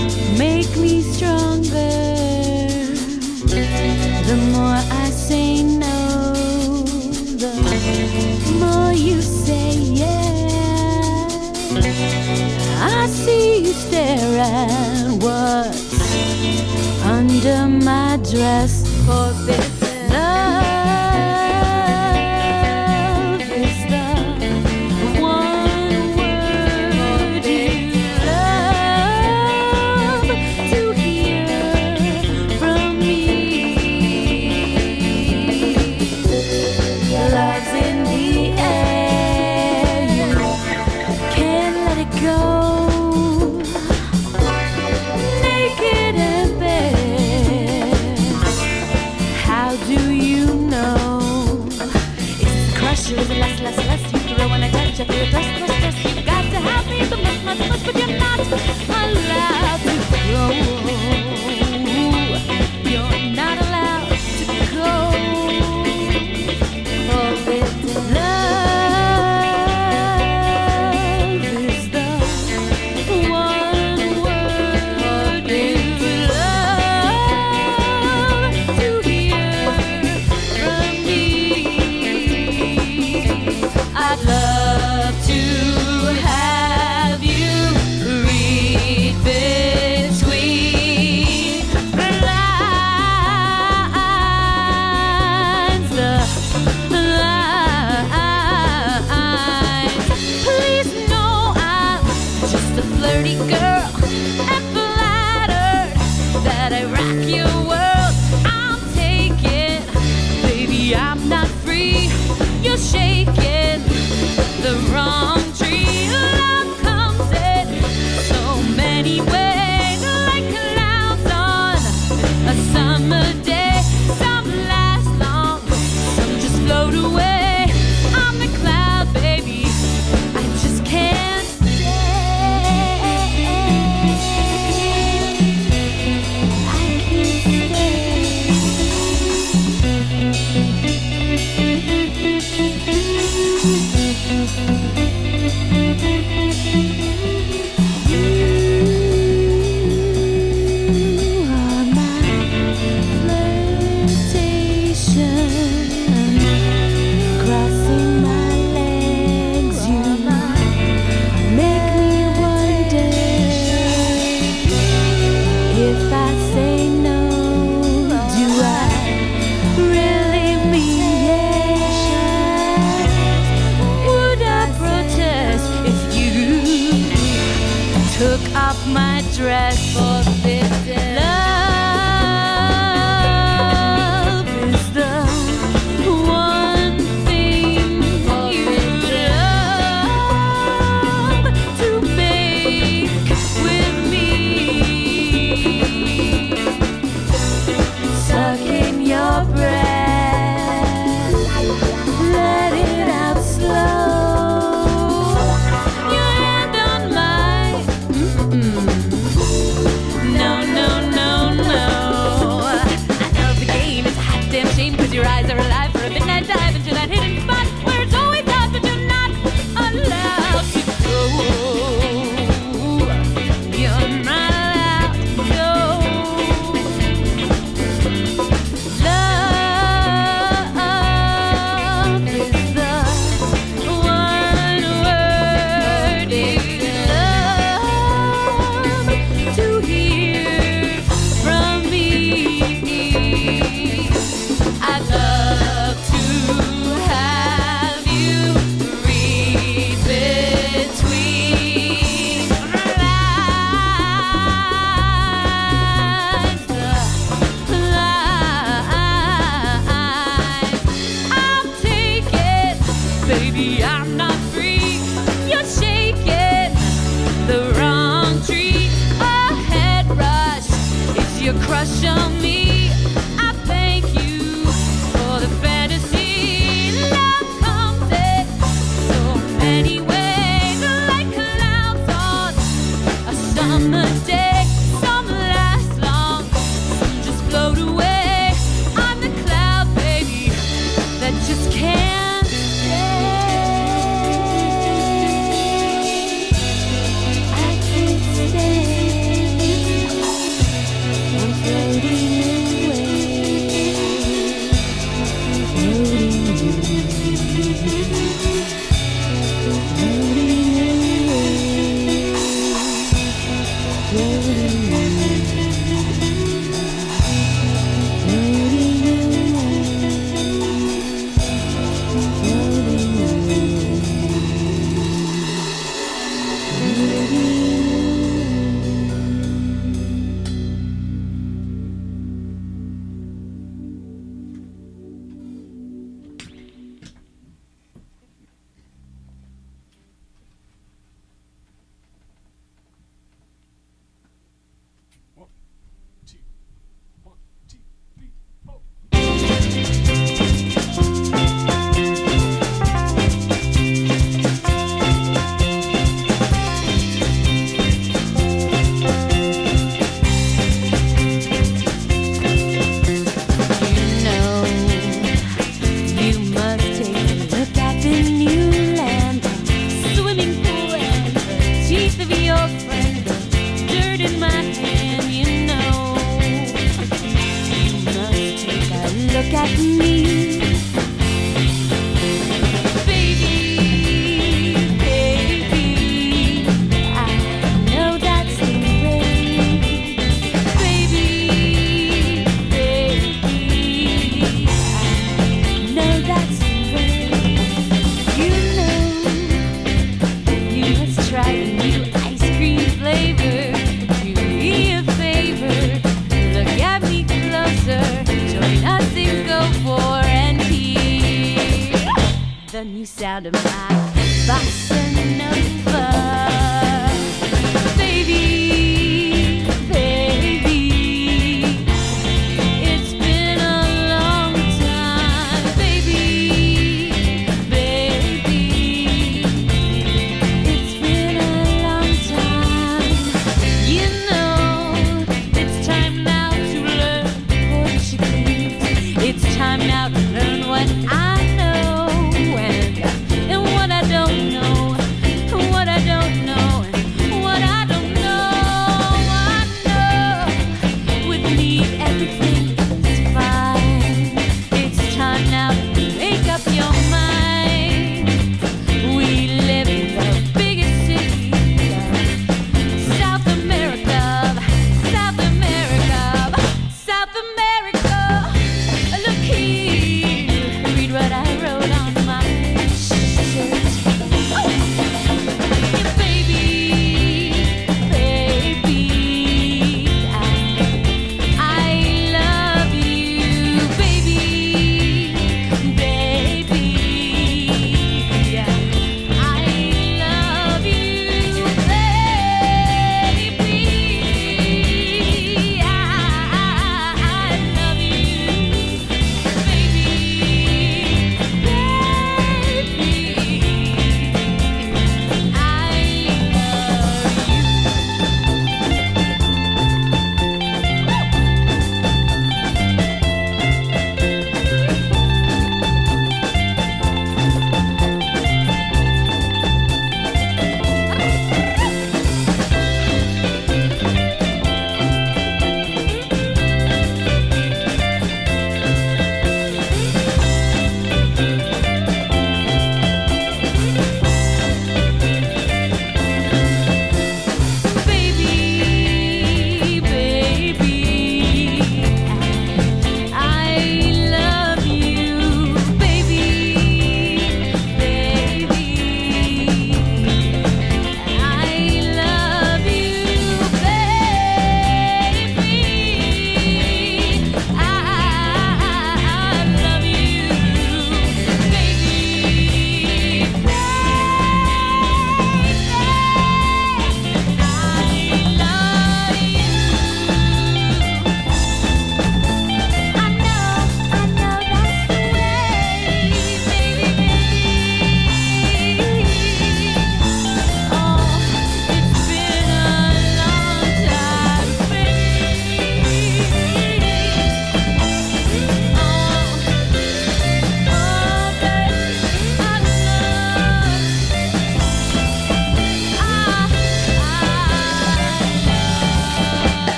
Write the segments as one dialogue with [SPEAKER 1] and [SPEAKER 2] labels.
[SPEAKER 1] make me stronger. The more I say no, the more you say yes. I see you stare at what's under my dress. Forbidden love is the one word you love to hear from me. Love's in the air, you can't let it go. Naked and bare, how do you know? It's the crush, is it less, you throw when I touch, I feel thrust, you got to have me, the much, but you're not allowed to go. You're not allowed to go. Forbidden love is the one word you love to hear from me. I'd love to have you read between the lines, Please know I'm just a flirty girl and flattered that I rock your world. I'm taken, baby, I'm not free. You're shaking the wrong tree. Love comes in so many ways, like clouds on a summer day. Some last long, some just float away. I'm the cloud, baby, I just can't stay. I can't You are my flirtation, crossing my legs. You make me wonder if I say no, do I really mean yes? Would I protest if you took off my dress? Forbidden love is the one thing you love to make with me. Suck in your breath, let it out slow. Your hand on mine. No, no, no, no. I know the game is a hot damn shame, 'cause your eyes are alive for a midnight dive into that hidden spot where it's always hot, but you're not allowed to go. You're not allowed to go. Love is the one word you love to hear from me. I'd love to have you read between the lines, I'm taken, baby, I'm not free. You're shaking the wrong tree. A head rush is your crush on me. I thank you for the fantasy. Love comes in so many ways, like clouds on a summer day. Some last long, some just float away. I'm the cloud, baby, that just can't stay. I can't stay. The new sound of my bossa nova. Baby, baby, it's been a long time. Baby, baby, it's been a long time. You know, it's time now to learn Portuguese. It's time now to learn what I know. And what I don't know.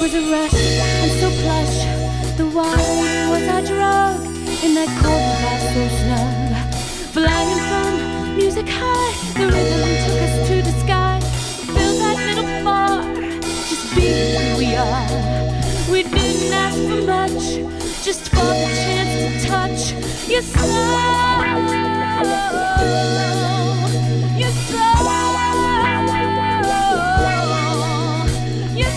[SPEAKER 1] was a rush and so plush. The wine was our drug in that cold glass so snug. Flying from music high, the rhythm took us to the sky. Filled that little bar, just being who we are. We didn't ask for much, just for the chance to touch your soul. Your soul. Your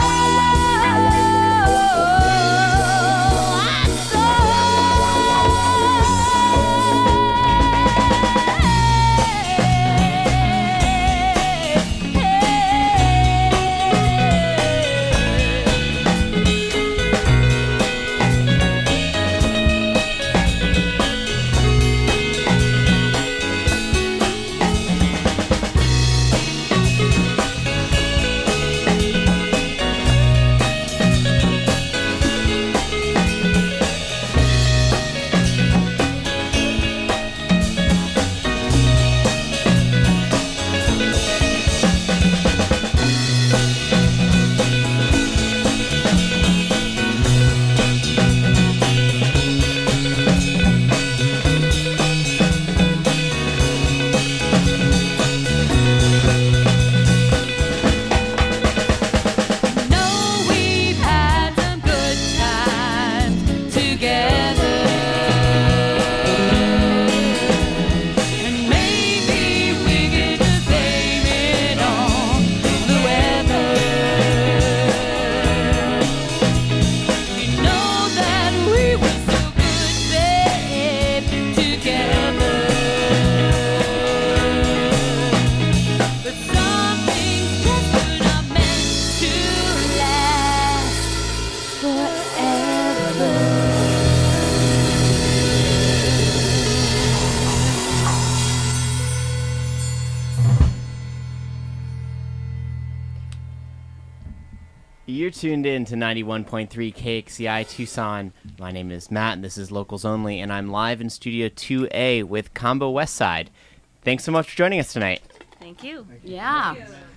[SPEAKER 2] You're tuned in to 91.3 KXCI Tucson. My name is Matt, and this is Locals Only, and I'm live in Studio 2A with Combo Westside. Thanks so much for joining us tonight.
[SPEAKER 1] Thank you.
[SPEAKER 3] Yeah.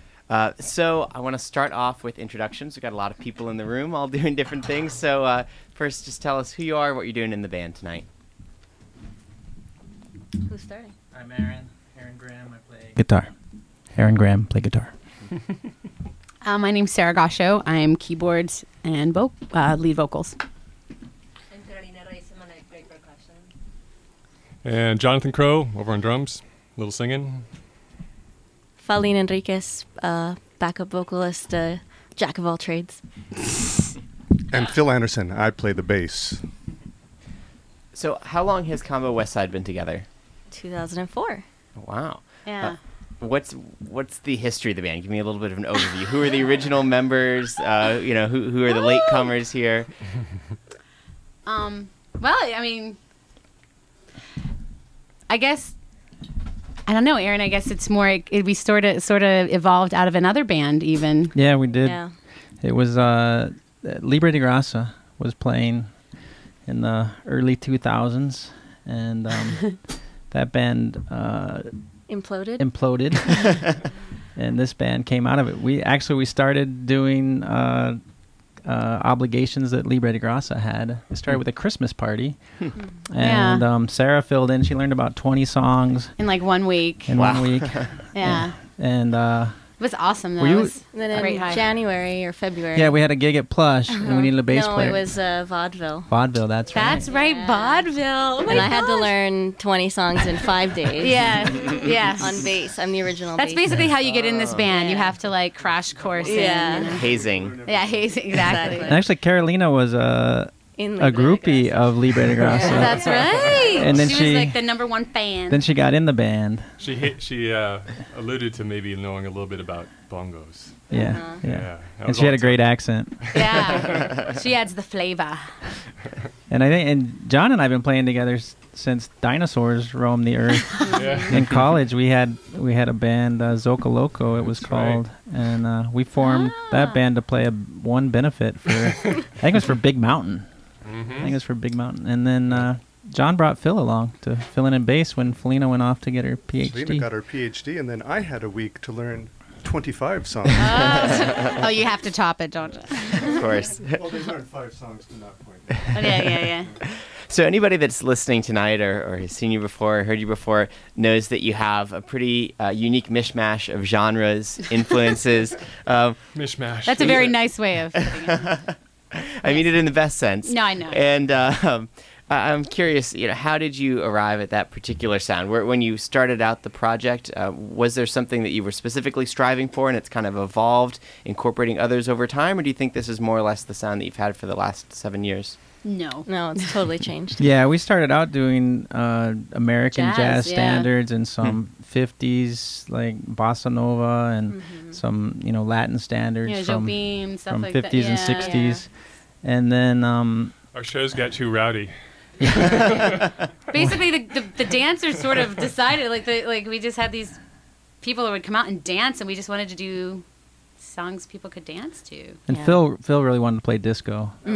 [SPEAKER 2] So I want to start off with introductions. We've got a lot of people in the room all doing different things. So first, just tell us who you are, what you're doing in the band tonight.
[SPEAKER 1] Who's starting?
[SPEAKER 4] I'm Aaron Graham. I play
[SPEAKER 5] Guitar. Aaron Graham, play guitar.
[SPEAKER 3] My name's Sarah Gasho. I'm keyboards and lead vocals.
[SPEAKER 6] I'm Carolina Reiseman. I play percussion.
[SPEAKER 7] And Jonathan Crow over on drums, little singing.
[SPEAKER 6] Faline Enriquez, backup vocalist, jack of all trades.
[SPEAKER 8] And Phil Anderson. I play the bass.
[SPEAKER 2] So how long has Combo Westside been together?
[SPEAKER 6] 2004.
[SPEAKER 2] Wow.
[SPEAKER 3] Yeah.
[SPEAKER 2] What's the history of the band? Give me a little bit of an overview. Who are the original members? Who are the latecomers here?
[SPEAKER 3] Well, I mean, I guess I don't know, Aaron. I guess it's more. We sort of evolved out of another band, even.
[SPEAKER 5] Yeah, we did.
[SPEAKER 6] Yeah.
[SPEAKER 5] It was Libre de Grasa was playing in the early 2000s, and that band
[SPEAKER 6] Imploded.
[SPEAKER 5] And this band came out of it. We started doing obligations that Libre de Grasa had. It started with a Christmas party, and Sarah filled in. She learned about 20 songs
[SPEAKER 3] In like 1 week.
[SPEAKER 5] in 1 week.
[SPEAKER 3] Yeah.
[SPEAKER 5] And
[SPEAKER 3] It was awesome, though.
[SPEAKER 5] Were you-
[SPEAKER 3] It was
[SPEAKER 6] And then
[SPEAKER 3] great
[SPEAKER 6] in
[SPEAKER 3] high.
[SPEAKER 6] January or February.
[SPEAKER 5] yeah, we had a gig at Plush, and we needed a bass
[SPEAKER 6] no,
[SPEAKER 5] player.
[SPEAKER 6] it was vaudeville.
[SPEAKER 5] Vaudeville. That's right.
[SPEAKER 3] That's right,
[SPEAKER 6] Yeah.
[SPEAKER 3] vaudeville. Oh my
[SPEAKER 6] And I had to
[SPEAKER 3] gosh.
[SPEAKER 6] learn 20 songs in 5 days.
[SPEAKER 3] Yeah. Yes.
[SPEAKER 6] On bass. I'm the original
[SPEAKER 3] That's
[SPEAKER 6] bass
[SPEAKER 3] basically how you get in this band. You
[SPEAKER 6] Yeah.
[SPEAKER 3] have to like crash course
[SPEAKER 6] Yeah.
[SPEAKER 3] in. You know?
[SPEAKER 2] Hazing.
[SPEAKER 3] Yeah, exactly.
[SPEAKER 6] Exactly.
[SPEAKER 5] And actually, Carolina was a
[SPEAKER 6] in
[SPEAKER 5] groupie of Libre de Grasa.
[SPEAKER 3] That's right.
[SPEAKER 5] And then
[SPEAKER 3] she
[SPEAKER 5] she-
[SPEAKER 3] was like the #1 fan.
[SPEAKER 5] Then she got in the band.
[SPEAKER 7] She alluded to maybe knowing a little bit about bongos.
[SPEAKER 5] Yeah,
[SPEAKER 6] Uh-huh.
[SPEAKER 5] yeah.
[SPEAKER 7] that
[SPEAKER 5] And
[SPEAKER 7] was
[SPEAKER 5] she had
[SPEAKER 7] all
[SPEAKER 5] a great accent.
[SPEAKER 3] Yeah. She adds the flavor.
[SPEAKER 5] And John and I have been playing together since dinosaurs roamed the earth.
[SPEAKER 7] Yeah.
[SPEAKER 5] In college, we had a band, Zoka Loco, it was
[SPEAKER 7] That's right.
[SPEAKER 5] called, and we formed that band to play one benefit for. I think it was for Big Mountain. I think it was for Big Mountain, and then John brought Phil along to fill in bass when Felina went off to get her PhD.
[SPEAKER 8] Selena got her PhD, and then I had a week to learn 25 songs.
[SPEAKER 3] Oh, you have to top it, don't you?
[SPEAKER 2] Of course.
[SPEAKER 8] Well, they learned 5 songs to that point.
[SPEAKER 3] Yeah.
[SPEAKER 2] So anybody that's listening tonight or has seen you before, heard you before, knows that you have a pretty unique mishmash of genres, influences.
[SPEAKER 7] Mishmash.
[SPEAKER 3] That's a very nice way of putting it.
[SPEAKER 2] I mean it in the best sense.
[SPEAKER 3] No, I know.
[SPEAKER 2] And I'm curious, how did you arrive at that particular sound? When you started out the project, was there something that you were specifically striving for and it's kind of evolved, incorporating others over time, or do you think this is more or less the sound that you've had for the last 7 years?
[SPEAKER 3] No.
[SPEAKER 6] No, it's totally changed.
[SPEAKER 5] Yeah, we started out doing American jazz
[SPEAKER 3] yeah.
[SPEAKER 5] standards and some 50s like bossa nova and some Latin standards from
[SPEAKER 3] Jobim, stuff
[SPEAKER 5] from
[SPEAKER 3] like
[SPEAKER 5] 50s
[SPEAKER 3] that.
[SPEAKER 5] and
[SPEAKER 3] Yeah.
[SPEAKER 5] 60s, and then
[SPEAKER 7] Our shows got too rowdy.
[SPEAKER 3] Basically, the dancers sort of decided, like we just had these people that would come out and dance, and we just wanted to do songs people could dance to.
[SPEAKER 5] and
[SPEAKER 6] Yeah.
[SPEAKER 5] Phil really wanted to play disco.
[SPEAKER 3] Oh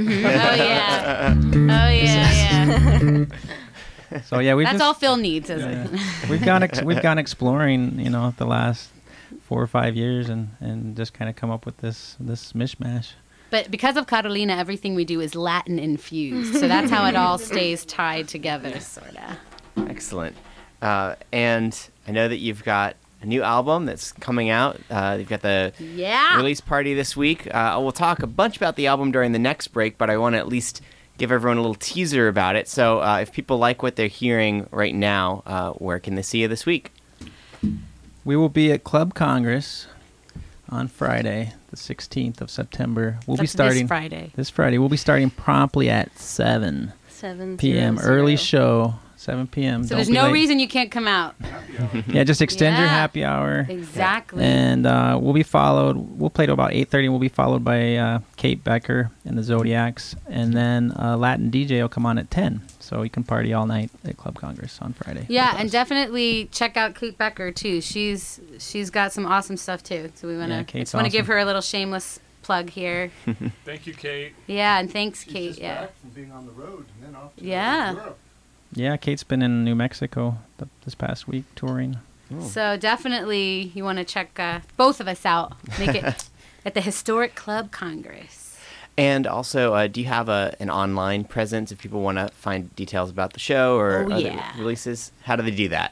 [SPEAKER 3] yeah.
[SPEAKER 5] So yeah,
[SPEAKER 3] That's all Phil needs, isn't it?
[SPEAKER 5] we've gone exploring, the last 4 or 5 years, and just kind of come up with this mishmash.
[SPEAKER 3] But because of Carolina, everything we do is Latin infused, so that's how it all stays tied together, sort of.
[SPEAKER 2] Excellent. And I know that you've got a new album that's coming out. You've got the
[SPEAKER 3] Yeah.
[SPEAKER 2] release party this week. We'll talk a bunch about the album during the next break, but I want to at least give everyone a little teaser about it. So if people like what they're hearing right now, where can they see you this week?
[SPEAKER 5] We will be at Club Congress on Friday, the 16th of September. We'll be
[SPEAKER 3] That's
[SPEAKER 5] starting
[SPEAKER 3] this Friday.
[SPEAKER 5] We'll be starting promptly at 7
[SPEAKER 6] 7
[SPEAKER 5] p.m. Early show, 7 p.m.
[SPEAKER 3] So
[SPEAKER 5] Don't
[SPEAKER 3] there's
[SPEAKER 5] be
[SPEAKER 3] no
[SPEAKER 5] late.
[SPEAKER 3] reason you can't come out.
[SPEAKER 5] Yeah, just extend your
[SPEAKER 3] Yeah.
[SPEAKER 5] happy hour.
[SPEAKER 3] Exactly.
[SPEAKER 5] And we'll be followed. We'll play to about 8:30. And we'll be followed by Kate Becker and the Zodiacs, and then Latin DJ will come on at 10. So you can party all night at Club Congress on Friday.
[SPEAKER 3] Yeah,
[SPEAKER 5] with
[SPEAKER 3] and
[SPEAKER 5] us.
[SPEAKER 3] definitely check out Kate Becker too. She's got some awesome stuff too. So we want to
[SPEAKER 5] Yeah, Kate's
[SPEAKER 3] just want to give
[SPEAKER 5] awesome.
[SPEAKER 3] her a little shameless plug here.
[SPEAKER 7] Thank you, Kate.
[SPEAKER 3] Yeah, and thanks, Kate. Yeah.
[SPEAKER 8] from being on the road and then off to
[SPEAKER 3] Yeah.
[SPEAKER 8] Europe.
[SPEAKER 5] Yeah, Kate's been in New Mexico this past week touring.
[SPEAKER 3] So definitely you want to check both of us out. Make it at the Historic Club Congress.
[SPEAKER 2] And also, do you have an online presence if people want to find details about the show or
[SPEAKER 3] Oh,
[SPEAKER 2] other
[SPEAKER 3] yeah.
[SPEAKER 2] releases? How do they do that?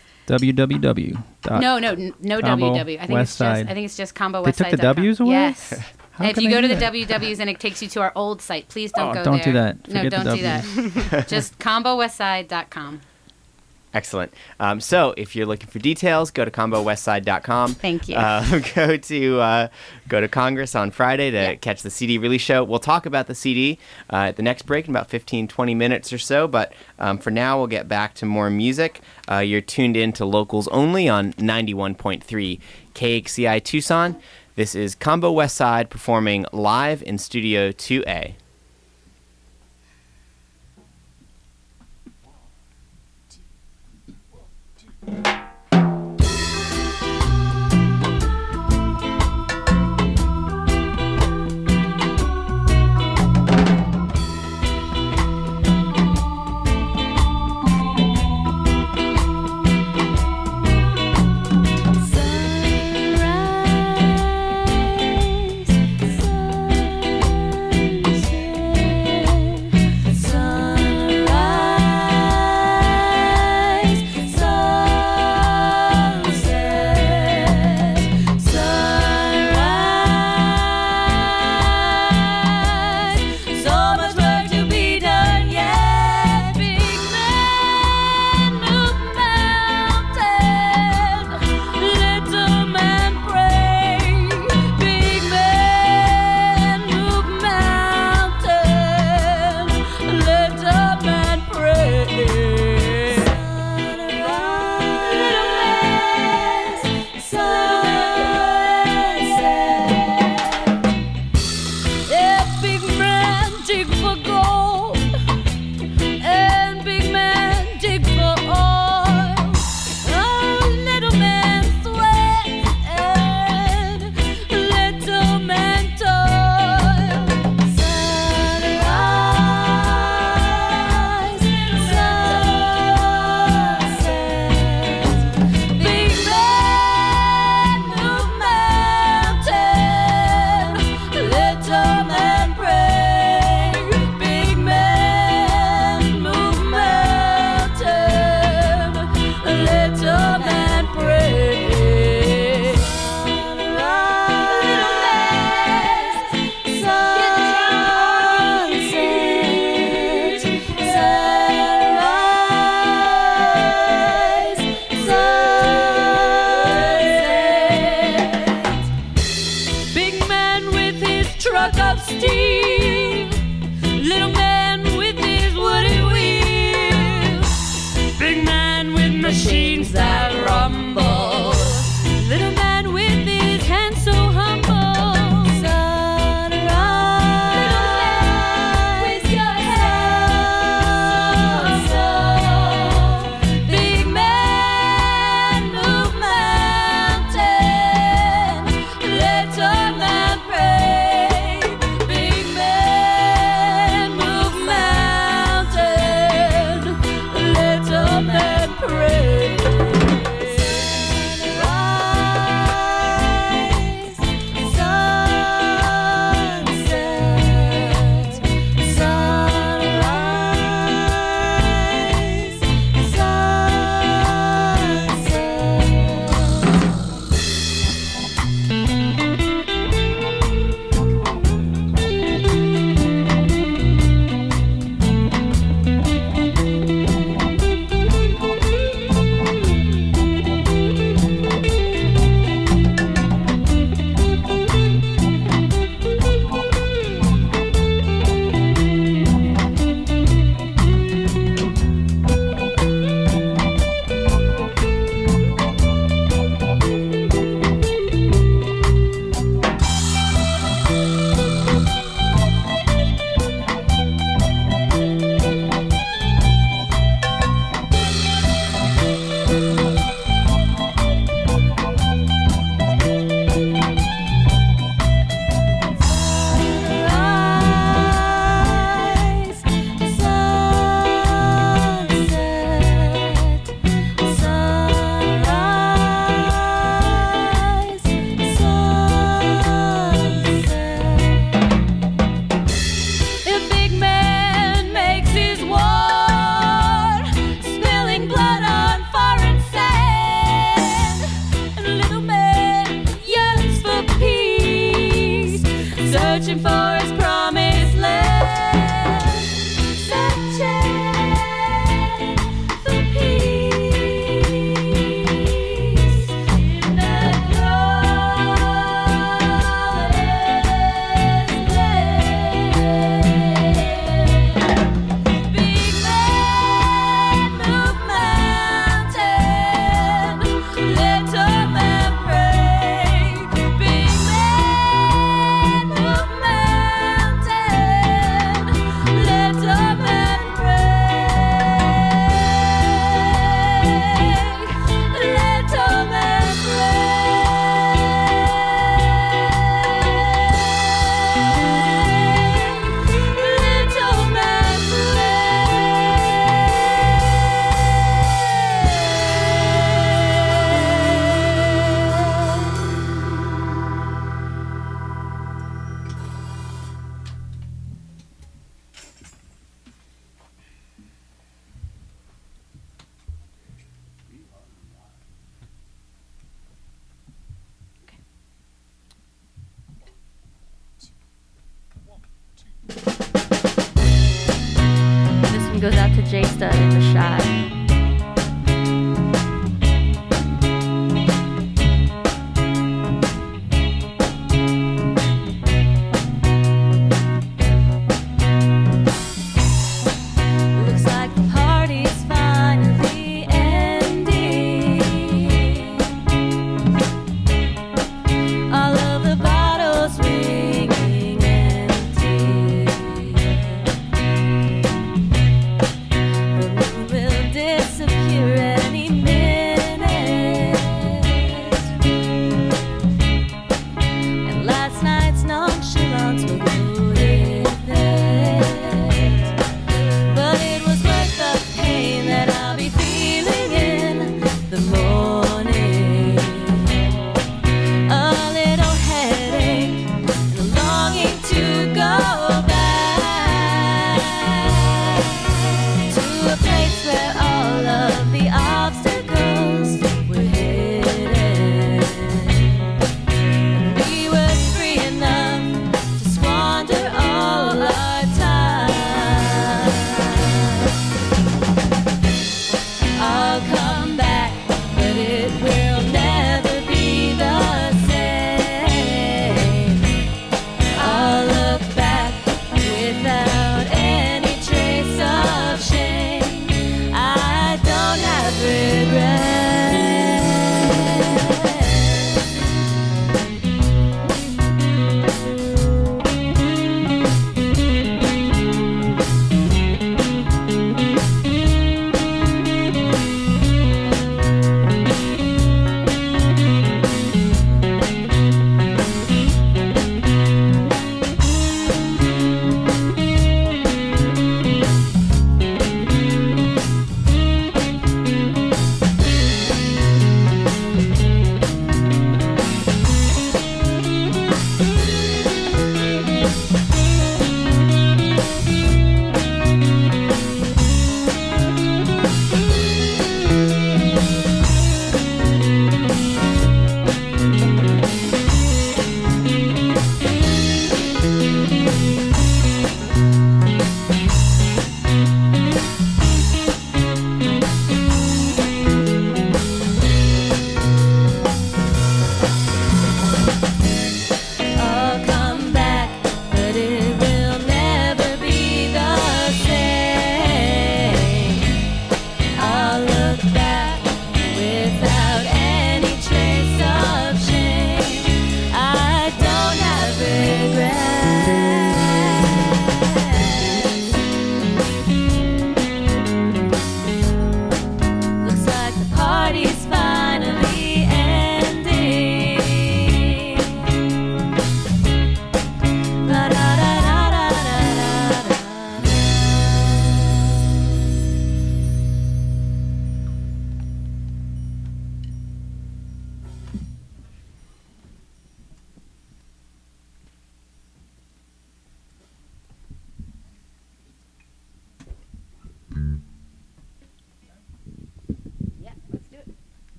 [SPEAKER 5] www.
[SPEAKER 3] No
[SPEAKER 5] Combo
[SPEAKER 3] WW. I think
[SPEAKER 5] West
[SPEAKER 3] I
[SPEAKER 5] Side.
[SPEAKER 3] think it's just combo
[SPEAKER 5] They
[SPEAKER 3] West
[SPEAKER 5] took the
[SPEAKER 3] Side.com.
[SPEAKER 5] W's away?
[SPEAKER 3] Yes.
[SPEAKER 5] How
[SPEAKER 3] And if
[SPEAKER 5] can
[SPEAKER 3] you
[SPEAKER 5] they
[SPEAKER 3] go to
[SPEAKER 5] do
[SPEAKER 3] the
[SPEAKER 5] that?
[SPEAKER 3] WWs and it takes you to our old site, please don't go
[SPEAKER 5] don't
[SPEAKER 3] there.
[SPEAKER 5] do that.
[SPEAKER 3] No,
[SPEAKER 5] Forget the
[SPEAKER 3] don't do that. Just combowestside.com.
[SPEAKER 2] Excellent. So if you're looking for details, go to combowestside.com.
[SPEAKER 3] Thank you.
[SPEAKER 2] Go to Congress on Friday to catch the CD release show. We'll talk about the CD at the next break in about 15-20 minutes or so. But for now, we'll get back to more music. You're tuned in to Locals Only on 91.3 KXCI Tucson. This is Combo Westside performing live in Studio 2A.
[SPEAKER 1] truck of steel. Little man with his wooden wheels. Big man with machines that rumble. Little man with his hands so humble. Sunrise with your head so. Big man move mountain. Little man pray. Big man move mountain. Little man pray. Searching for his promised land. Searching for peace in that glorious land. Big man move mountain. Little man pray. Big man move mountain. Little man pray. Little man pray. Little man
[SPEAKER 6] This one goes out to J Stud in the shot. Looks like the party's finally ending. All of the bottles ringing empty. The moon will dim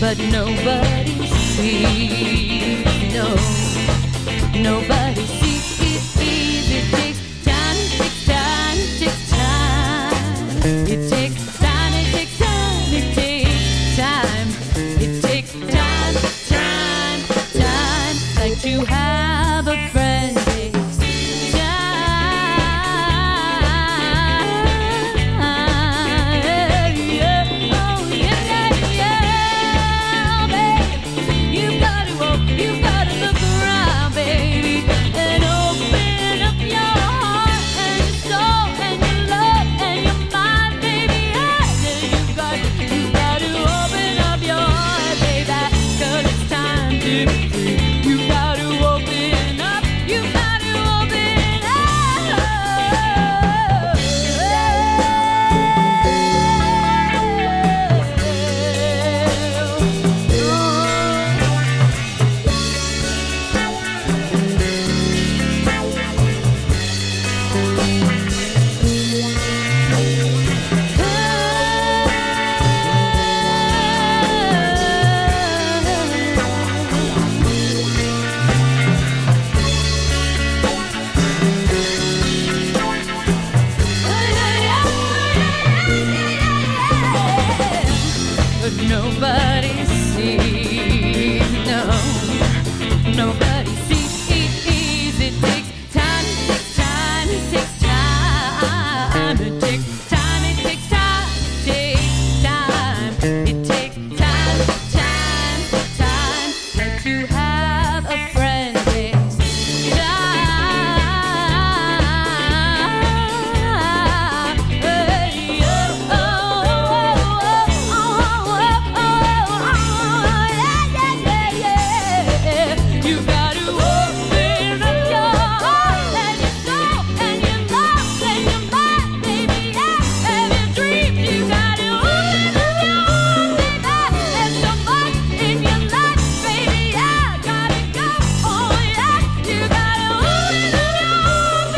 [SPEAKER 1] but nobody sees. No, nobody sees. It takes time, it takes time, it takes time. It takes time, it takes time, it takes time. It takes time, time, time. Like to have a friend takes nobody sees. No, nobody sees. It takes time, it takes time, it takes time. It takes time, it takes time, it takes time. It takes time, time, time. Like to have a friend takes You gotta open up your heart and your soul and your love and your mind, baby, yeah, and your dreams. You gotta open up your heart, baby. There's so much in your life, baby, yeah. Gotta go, oh yeah. You gotta open up your heart,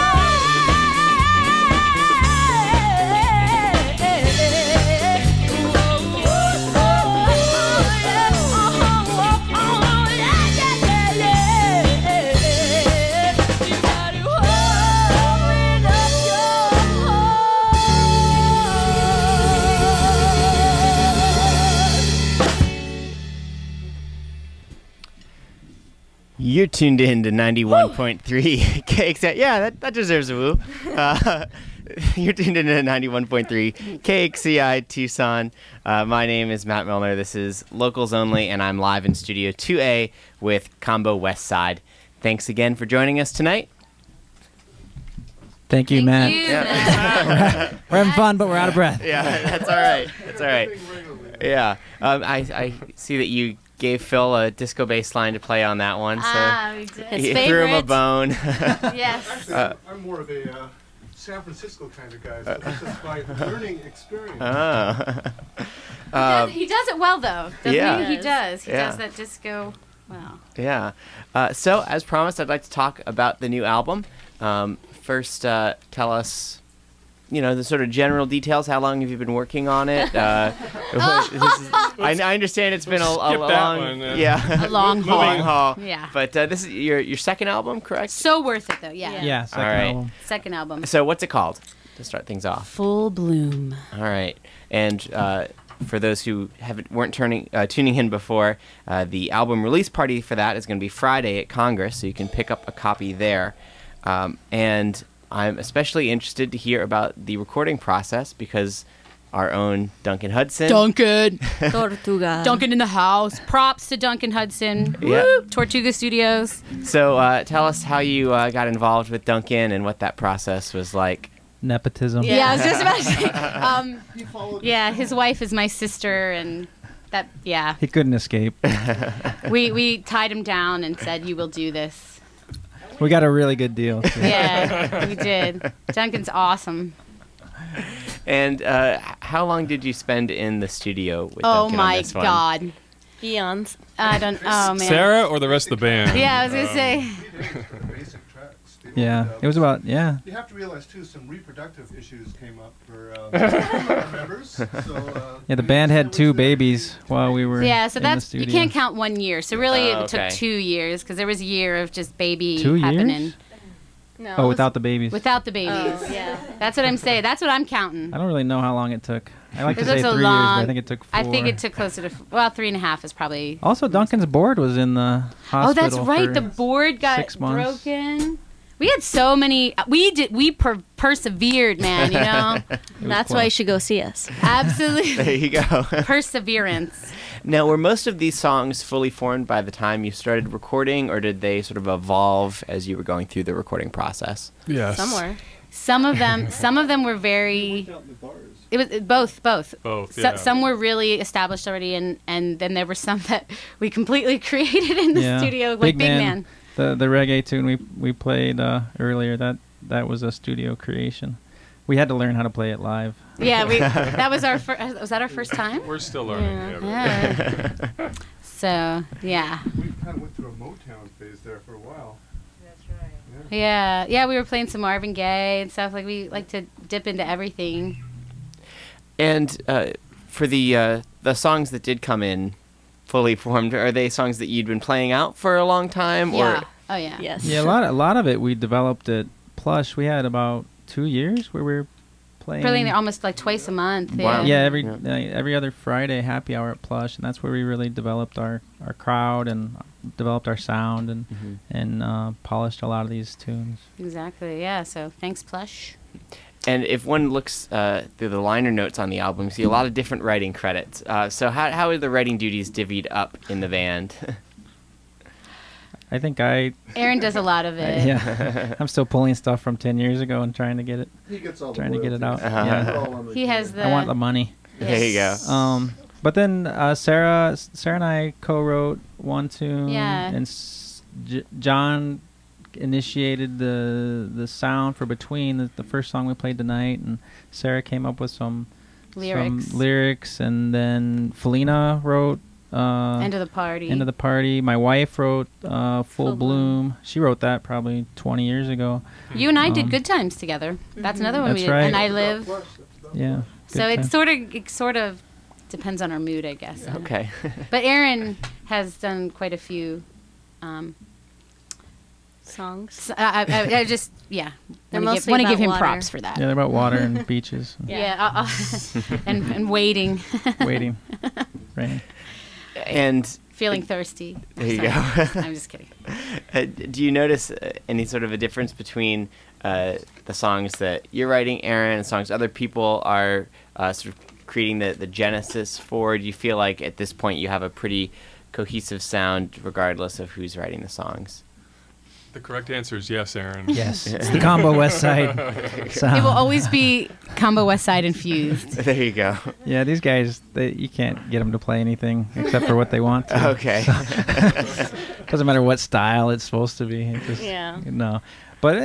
[SPEAKER 2] You're tuned in to 91.3 KXI. Yeah, that deserves a woo. You're tuned in to 91.3 KXCI Tucson. My name is Matt Milner. This is Locals Only, and I'm live in Studio 2A with Combo West Side. Thanks again for joining us tonight.
[SPEAKER 5] Thank you, Matt.
[SPEAKER 3] Matt.
[SPEAKER 5] We're having fun, but we're out of breath.
[SPEAKER 2] Yeah, that's all right. That's all right. Yeah, I see that you gave Phil a disco bass line to play on that one, so
[SPEAKER 3] We did.
[SPEAKER 6] His
[SPEAKER 2] you threw him a
[SPEAKER 6] favorite.
[SPEAKER 2] bone.
[SPEAKER 3] Yes.
[SPEAKER 8] Actually, I'm more of a San Francisco kind of guy, so this is my learning experience.
[SPEAKER 3] He does it well, though. Doesn't
[SPEAKER 2] Yeah.
[SPEAKER 3] he? He does. He
[SPEAKER 2] Yeah.
[SPEAKER 3] does that disco well.
[SPEAKER 2] Yeah. So, as promised, I'd like to talk about the new album. First, tell us, the sort of general details. How long have you been working on it? I understand it's been a
[SPEAKER 7] Skip that
[SPEAKER 2] long,
[SPEAKER 7] one,
[SPEAKER 3] A long haul.
[SPEAKER 2] long haul.
[SPEAKER 3] Yeah.
[SPEAKER 2] But this is your second album, correct?
[SPEAKER 3] So worth it, though. Yeah.
[SPEAKER 5] Yeah, second
[SPEAKER 2] All right.
[SPEAKER 5] album.
[SPEAKER 3] Second album.
[SPEAKER 2] So, what's it called to start things off?
[SPEAKER 3] Full Bloom.
[SPEAKER 2] All right. And for those who weren't tuning in before, the album release party for that is going to be Friday at Congress, so you can pick up a copy there. And I'm especially interested to hear about the recording process because our own Duncan Hudson.
[SPEAKER 3] Duncan.
[SPEAKER 6] Tortuga.
[SPEAKER 3] Duncan in the house. Props to Duncan Hudson.
[SPEAKER 2] Yeah.
[SPEAKER 3] Woo! Tortuga Studios.
[SPEAKER 2] So tell us how you got involved with Duncan and what that process was like.
[SPEAKER 5] Nepotism.
[SPEAKER 3] Yeah, I was just about to say. Yeah, his wife is my sister, and that, yeah.
[SPEAKER 5] He couldn't escape.
[SPEAKER 3] We tied him down and said, you will do this.
[SPEAKER 5] We got a really good deal. too.
[SPEAKER 3] Yeah, we did. Duncan's awesome.
[SPEAKER 2] And how long did you spend in the studio with
[SPEAKER 3] Oh
[SPEAKER 2] Duncan on
[SPEAKER 3] my
[SPEAKER 2] this one?
[SPEAKER 3] God.
[SPEAKER 6] Eons.
[SPEAKER 3] I don't, oh man.
[SPEAKER 7] Sarah or the rest of the band?
[SPEAKER 3] Yeah, I was going to say.
[SPEAKER 8] Basic tracks.
[SPEAKER 5] Yeah, it was about
[SPEAKER 8] You have to realize too, some reproductive issues came up for some of our members. So,
[SPEAKER 5] Yeah, the band had 2 babies while we were
[SPEAKER 3] Yeah, so
[SPEAKER 5] in the
[SPEAKER 3] that's you
[SPEAKER 5] studio.
[SPEAKER 3] can't count 1 year. So really,
[SPEAKER 2] Oh,
[SPEAKER 3] it took
[SPEAKER 2] okay.
[SPEAKER 3] 2 years because there was a year of just baby
[SPEAKER 5] 2
[SPEAKER 3] happening
[SPEAKER 5] years?
[SPEAKER 6] No.
[SPEAKER 5] Oh, without the babies.
[SPEAKER 3] without the babies.
[SPEAKER 6] Oh, yeah.
[SPEAKER 3] That's what I'm saying. That's what I'm counting.
[SPEAKER 5] I don't really know how long it took. I like to
[SPEAKER 3] It
[SPEAKER 5] say
[SPEAKER 3] took
[SPEAKER 5] 3
[SPEAKER 3] so
[SPEAKER 5] years, but I
[SPEAKER 3] long.
[SPEAKER 5] think it took 4.
[SPEAKER 3] I think it took closer to 3.5 is probably.
[SPEAKER 5] Also, Duncan's board was in the hospital.
[SPEAKER 3] Oh, that's right.
[SPEAKER 5] for
[SPEAKER 3] The board got
[SPEAKER 5] 6 months.
[SPEAKER 3] broken. We had so many. We persevered, man. You know,
[SPEAKER 5] It was
[SPEAKER 6] That's
[SPEAKER 5] close.
[SPEAKER 6] why you should go see us.
[SPEAKER 3] absolutely
[SPEAKER 2] There you go.
[SPEAKER 3] perseverance.
[SPEAKER 2] Now, were most of these songs fully formed by the time you started recording, or did they sort of evolve as you were going through the recording process?
[SPEAKER 7] Yes.
[SPEAKER 6] Somewhere.
[SPEAKER 3] Some of them were very. It was both.
[SPEAKER 7] Both. Yeah.
[SPEAKER 3] Some were really established already, and then there were some that we completely created in the
[SPEAKER 5] Yeah.
[SPEAKER 3] studio, like
[SPEAKER 5] Big
[SPEAKER 3] Big
[SPEAKER 5] Man.
[SPEAKER 3] Man.
[SPEAKER 5] The reggae tune we played earlier, that was a studio creation. We had to learn how to play it live.
[SPEAKER 3] Yeah, that was our was that our first time?
[SPEAKER 7] We're still learning.
[SPEAKER 3] Yeah. So yeah,
[SPEAKER 8] we kind of went through a Motown phase there for a while.
[SPEAKER 3] yeah. We were playing some Marvin Gaye and stuff. Like we like to dip into everything.
[SPEAKER 2] And for the songs that did come in fully formed, are they songs that you'd been playing out for a long time?
[SPEAKER 3] Yeah.
[SPEAKER 2] Or
[SPEAKER 3] Oh yeah.
[SPEAKER 6] Yes.
[SPEAKER 5] Yeah, a lot of it we developed at Plush. We had about 2 years where we were playing.
[SPEAKER 3] Playing there almost like twice a month.
[SPEAKER 2] Wow.
[SPEAKER 5] Yeah,
[SPEAKER 2] Yeah.
[SPEAKER 5] every other Friday happy hour at Plush, and that's where we really developed our crowd and developed our sound and polished a lot of these tunes.
[SPEAKER 3] Exactly. Yeah. So thanks, Plush.
[SPEAKER 2] And if one looks through the liner notes on the album, you see a lot of different writing credits. So how are the writing duties divvied up in the band?
[SPEAKER 5] I think
[SPEAKER 3] Aaron does a lot of it.
[SPEAKER 5] yeah, I'm still pulling stuff from 10 years ago and trying to get it.
[SPEAKER 8] He gets all
[SPEAKER 5] Trying
[SPEAKER 8] the
[SPEAKER 5] to get it
[SPEAKER 8] royalties.
[SPEAKER 5] out.
[SPEAKER 2] Uh-huh.
[SPEAKER 5] Yeah.
[SPEAKER 8] They're all on the
[SPEAKER 3] He has
[SPEAKER 8] keyboard.
[SPEAKER 3] the.
[SPEAKER 5] I want the money.
[SPEAKER 2] There you go.
[SPEAKER 5] But then Sarah and I co-wrote one tune,
[SPEAKER 3] Yeah.
[SPEAKER 5] and John initiated the sound for Between, the first song we played tonight, and Sarah came up with some lyrics, and then Felina wrote
[SPEAKER 3] End of the Party.
[SPEAKER 5] End of the Party. My wife wrote Full Bloom. She wrote that probably 20 years ago.
[SPEAKER 3] You and I did Good Times together. That's another one
[SPEAKER 5] That's
[SPEAKER 3] we did.
[SPEAKER 5] right.
[SPEAKER 3] And I Live.
[SPEAKER 8] Plus, that's
[SPEAKER 5] Yeah.
[SPEAKER 3] So
[SPEAKER 5] good
[SPEAKER 3] it
[SPEAKER 5] time.
[SPEAKER 3] sort of depends on our mood, I guess.
[SPEAKER 2] Okay.
[SPEAKER 3] But Aaron has done quite a few.
[SPEAKER 6] Songs.
[SPEAKER 3] I just
[SPEAKER 6] They're
[SPEAKER 3] want
[SPEAKER 6] mostly
[SPEAKER 3] to give
[SPEAKER 6] about
[SPEAKER 3] him
[SPEAKER 6] water.
[SPEAKER 3] props for that.
[SPEAKER 5] Yeah, they're about water and beaches,
[SPEAKER 3] Yeah, and waiting,
[SPEAKER 5] waiting, rain.
[SPEAKER 2] And
[SPEAKER 3] feeling thirsty.
[SPEAKER 2] there you
[SPEAKER 3] Sorry.
[SPEAKER 2] go.
[SPEAKER 3] I'm just kidding.
[SPEAKER 2] Do you notice any sort of a difference between the songs that you're writing, Aaron, and songs other people are sort of creating the genesis for? Do you feel like at this point you have a pretty cohesive sound regardless of who's writing the songs?
[SPEAKER 7] The correct answer is yes, Aaron.
[SPEAKER 5] Yes, it's the Combo West Side sound.
[SPEAKER 3] It will always be Combo West Side infused.
[SPEAKER 2] There you go.
[SPEAKER 5] Yeah, these guys, you can't get them to play anything except for what they want to.
[SPEAKER 2] Okay.
[SPEAKER 5] Doesn't matter what style it's supposed to be. It just,
[SPEAKER 6] Yeah.
[SPEAKER 5] No. But,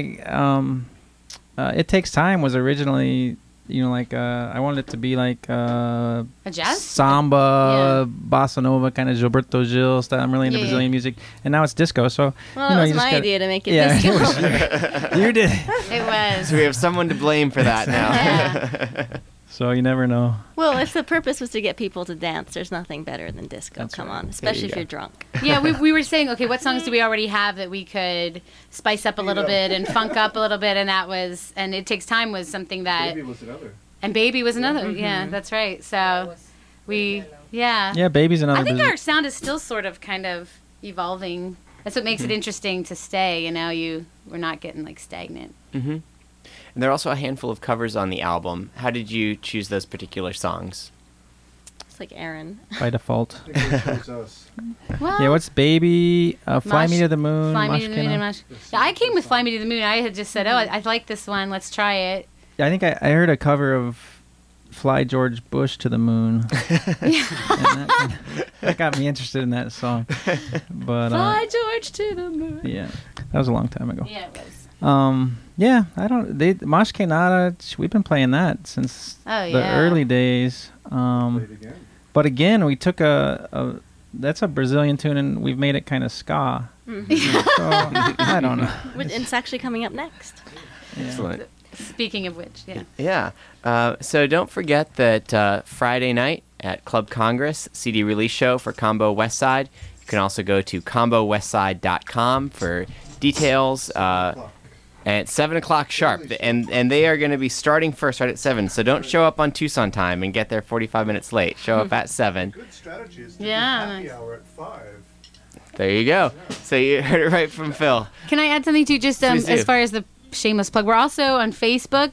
[SPEAKER 5] It Takes Time was originally, I wanted it to be like
[SPEAKER 3] A jazz?
[SPEAKER 5] samba, bossa nova, kind of Gilberto Gil style. I'm really into
[SPEAKER 3] Yeah, yeah.
[SPEAKER 5] Brazilian music. And now it's disco, so...
[SPEAKER 6] Well,
[SPEAKER 5] you
[SPEAKER 6] that was
[SPEAKER 5] just
[SPEAKER 6] my
[SPEAKER 5] gotta-
[SPEAKER 6] idea to make it
[SPEAKER 5] Yeah,
[SPEAKER 6] disco.
[SPEAKER 5] it was you did.
[SPEAKER 3] It was.
[SPEAKER 2] So we have someone to blame for that now.
[SPEAKER 3] Yeah.
[SPEAKER 5] So you never know.
[SPEAKER 6] Well, if the purpose was to get people to dance, there's nothing better than disco.
[SPEAKER 5] That's
[SPEAKER 6] Come
[SPEAKER 5] right.
[SPEAKER 6] on, especially
[SPEAKER 2] you
[SPEAKER 6] if
[SPEAKER 2] go.
[SPEAKER 6] you're drunk.
[SPEAKER 3] Yeah, we were saying, okay, what songs do we already have that we could spice up a little bit and funk up a little bit, and It Takes Time was something that,
[SPEAKER 8] Baby was another.
[SPEAKER 3] and Baby was another. Yeah, that's right. So yeah.
[SPEAKER 5] Yeah, Baby's another...
[SPEAKER 3] I think
[SPEAKER 5] busy-
[SPEAKER 3] our sound is still sort of kind of evolving. That's what makes it interesting to stay. We're not getting like stagnant.
[SPEAKER 2] Mm-hmm. And there are also a handful of covers on the album. How did you choose those particular songs?
[SPEAKER 6] It's like Aaron.
[SPEAKER 5] by default.
[SPEAKER 8] I think they chose us.
[SPEAKER 3] Well,
[SPEAKER 5] Yeah, what's Baby? Fly Me
[SPEAKER 3] Mosh-
[SPEAKER 5] to the Moon.
[SPEAKER 3] Fly Me to the Moon and
[SPEAKER 5] Moshkina.
[SPEAKER 3] Mosh. Yeah, I came with Fly Me to the Moon. I had just said, I like this one. Let's try it.
[SPEAKER 5] Yeah, I think I heard a cover of Fly George Bush to the Moon. And that got me interested in that song. But
[SPEAKER 3] Fly George to the Moon.
[SPEAKER 5] yeah, that was a long time ago.
[SPEAKER 3] Yeah, it was.
[SPEAKER 5] Yeah, Mosh Kenada, we've been playing that since
[SPEAKER 3] Oh,
[SPEAKER 5] the
[SPEAKER 3] yeah.
[SPEAKER 5] early days.
[SPEAKER 8] Played again.
[SPEAKER 5] But again, we took a that's a Brazilian tune, and we've made it kind of ska. So, I don't know.
[SPEAKER 6] It's actually coming up next.
[SPEAKER 2] Excellent.
[SPEAKER 3] Speaking of which, yeah.
[SPEAKER 2] Yeah. So don't forget that Friday night at Club Congress, CD release show for Combo Westside. You can also go to combowestside.com for details. At 7 o'clock sharp, and they are going to be starting first right at 7. So don't show up on Tucson time and get there 45 minutes late. Show up at 7.
[SPEAKER 8] Good strategy is to do
[SPEAKER 3] Yeah,
[SPEAKER 8] happy
[SPEAKER 3] nice.
[SPEAKER 8] hour at 5.
[SPEAKER 2] There you go. So you heard it right from Phil.
[SPEAKER 3] Can I add something too? Just
[SPEAKER 2] Please do.
[SPEAKER 3] as far as the shameless plug, we're also on Facebook.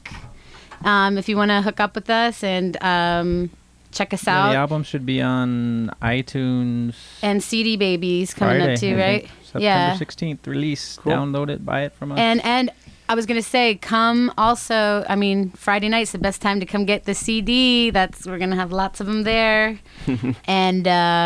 [SPEAKER 3] If you want to hook up with us and check us
[SPEAKER 5] Yeah,
[SPEAKER 3] out.
[SPEAKER 5] the album should be on iTunes.
[SPEAKER 3] And CD Babies coming
[SPEAKER 5] Friday,
[SPEAKER 3] up too,
[SPEAKER 5] I
[SPEAKER 3] right?
[SPEAKER 5] think. September
[SPEAKER 3] Yeah.
[SPEAKER 5] 16th release.
[SPEAKER 2] Cool.
[SPEAKER 5] Download it, buy it from us.
[SPEAKER 3] And I was gonna say, come also. I mean, Friday night's the best time to come get the CD. We're gonna have lots of them there, and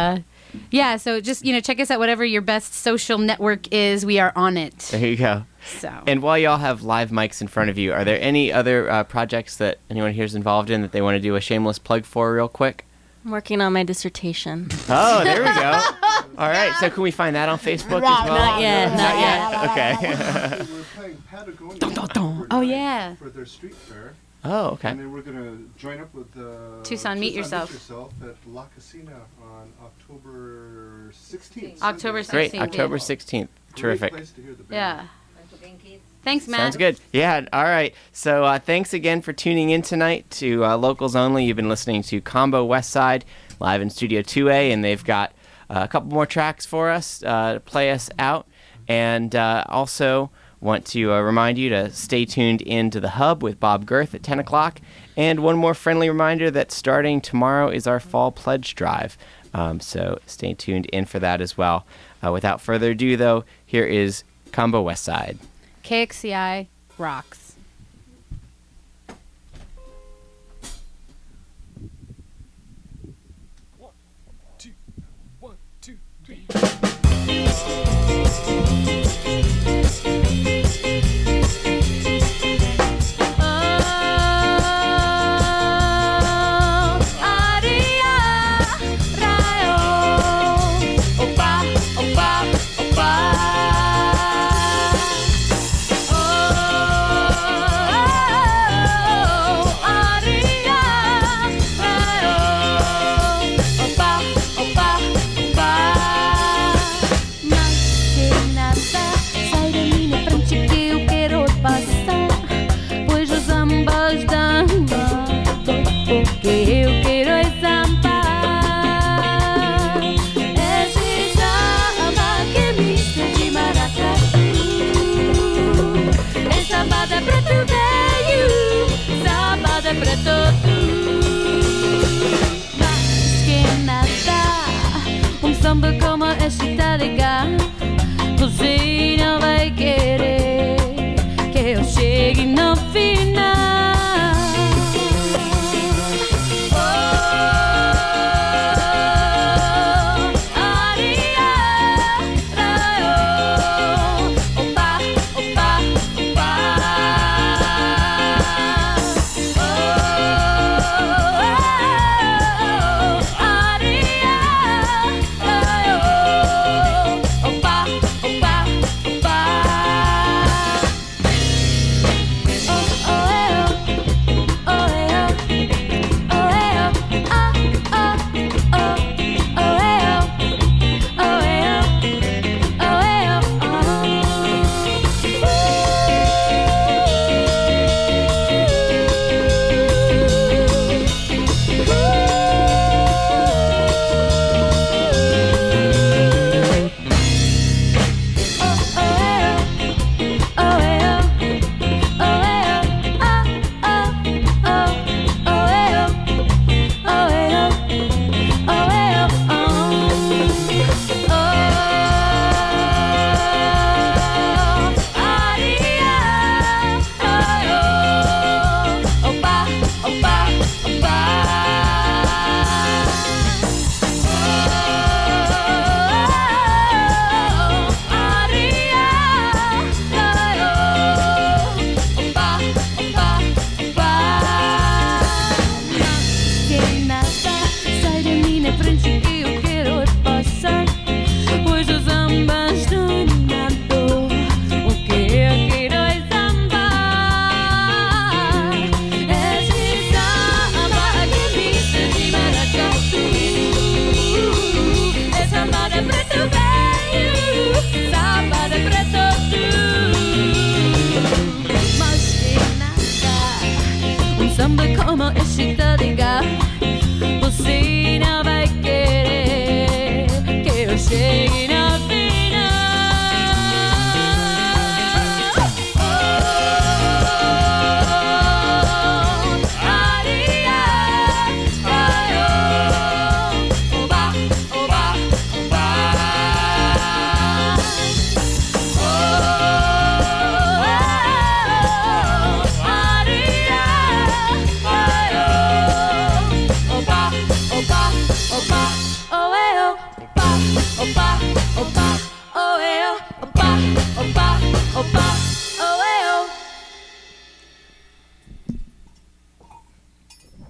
[SPEAKER 3] yeah. So just check us out. Whatever your best social network is, we are on it.
[SPEAKER 2] There you go.
[SPEAKER 3] So
[SPEAKER 2] And while y'all have live mics in front of you, are there any other projects that anyone here is involved in that they want to do a shameless plug for real quick?
[SPEAKER 6] I'm working on my dissertation.
[SPEAKER 2] Oh, there we go. All right. So can we find that on Facebook as well?
[SPEAKER 6] Not yet.
[SPEAKER 2] Not yet? Okay.
[SPEAKER 8] We're playing Patagonia
[SPEAKER 3] Oh, yeah.
[SPEAKER 8] for their street fair.
[SPEAKER 2] Oh, okay.
[SPEAKER 8] And then we're going to join up with
[SPEAKER 3] Tucson Meet Yourself.
[SPEAKER 8] at La Casina on October 16th.
[SPEAKER 3] October
[SPEAKER 2] Great.
[SPEAKER 3] 16th,
[SPEAKER 2] October
[SPEAKER 3] yeah.
[SPEAKER 2] 16th.
[SPEAKER 8] Great
[SPEAKER 2] Terrific.
[SPEAKER 8] place to hear the band.
[SPEAKER 3] yeah. Thanks, Matt.
[SPEAKER 2] Sounds good. Yeah, all right. So thanks again for tuning in tonight to Locals Only. You've been listening to Combo Westside live in Studio 2A, and they've got a couple more tracks for us to play us out. And also want to remind you to stay tuned in to The Hub with Bob Girth at 10 o'clock. And one more friendly reminder that starting tomorrow is our Fall Pledge Drive. So stay tuned in for that as well. Without further ado, though, here is Combo Westside.
[SPEAKER 3] KXCI rocks. Samba como esse tá legal. Você não vai querer que eu chegue no final. Oh, aria, raio, opa, opa, opa. Oh, aria, raio.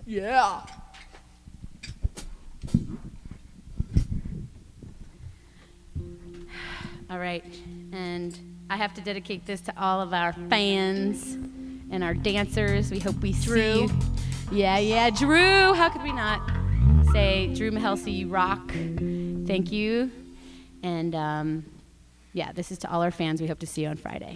[SPEAKER 3] Yeah. All right, and I have to dedicate this to all of our fans and our dancers. We hope we see you. Yeah, Drew. How could we not say, Drew Mahelsi, you rock. Thank you. And yeah, this is to all our fans. We hope to see you on Friday.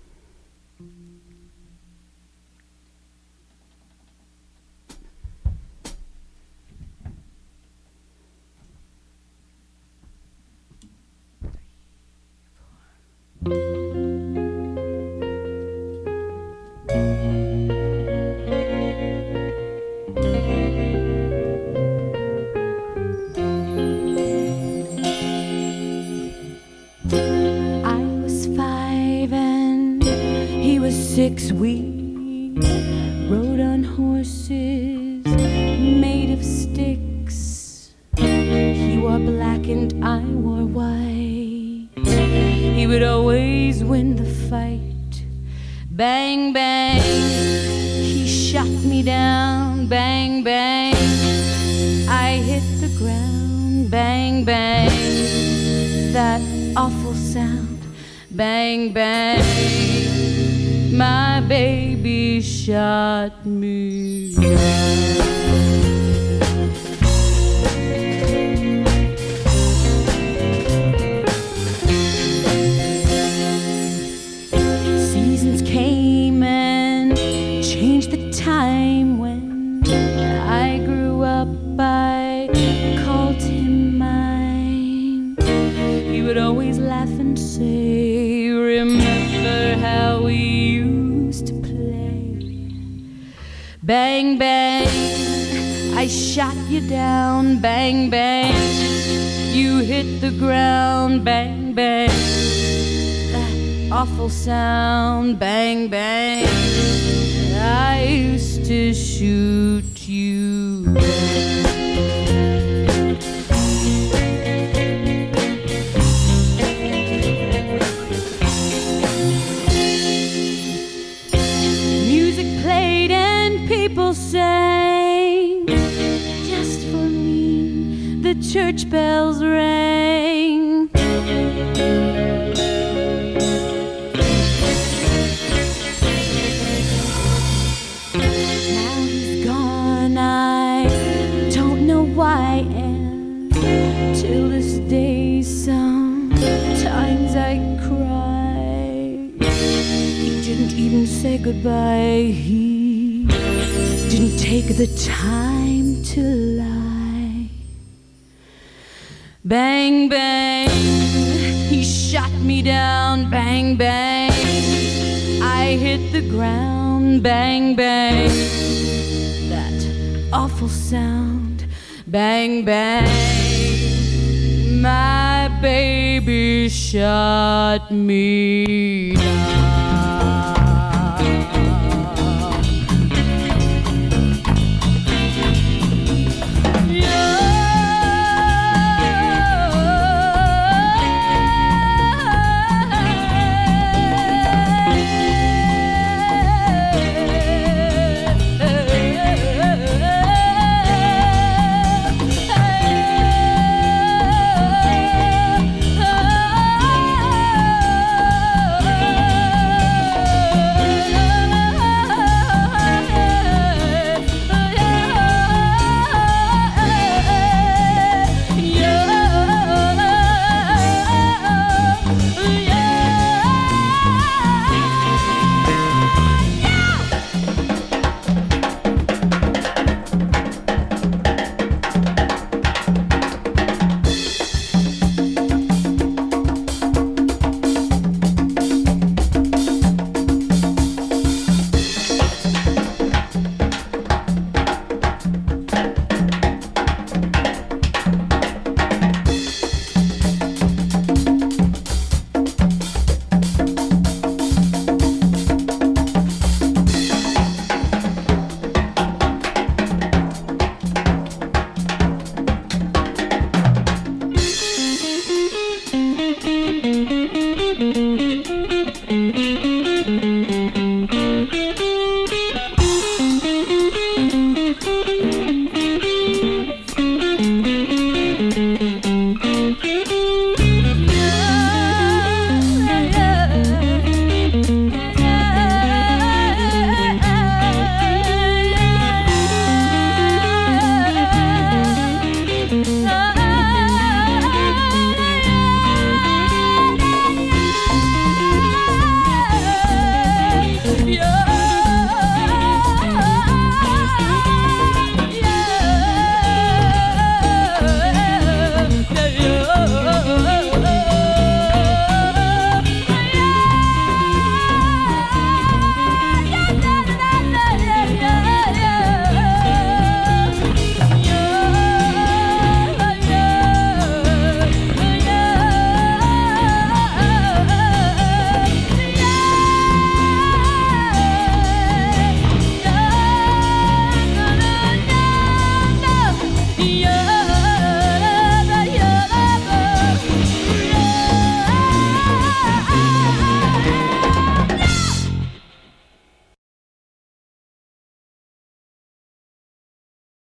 [SPEAKER 3] I was 5 and he was 6. We rode on horses made of sticks. He wore black and I wore white. He would always win the fight. Bang, bang, he shot me down. Bang, bang, I hit the ground. Bang, bang, that awful sound. Bang, bang, my baby shot me down. Seasons came and changed the time. When I grew up, I called him mine. He would always laugh and say, remember how we used to play. Bang, bang, I shot you down. Bang, bang, you hit the ground. Bang, bang, that awful sound. Bang, bang, I used to shoot you down. People sang, just for me the church bells rang. Now he's gone, I don't know why, and till this day sometimes I cry. He didn't even say goodbye. He didn't take the time to lie. Bang, bang, he shot me down. Bang, bang, I hit the ground. Bang, bang, that awful sound. Bang, bang, my baby shot me down.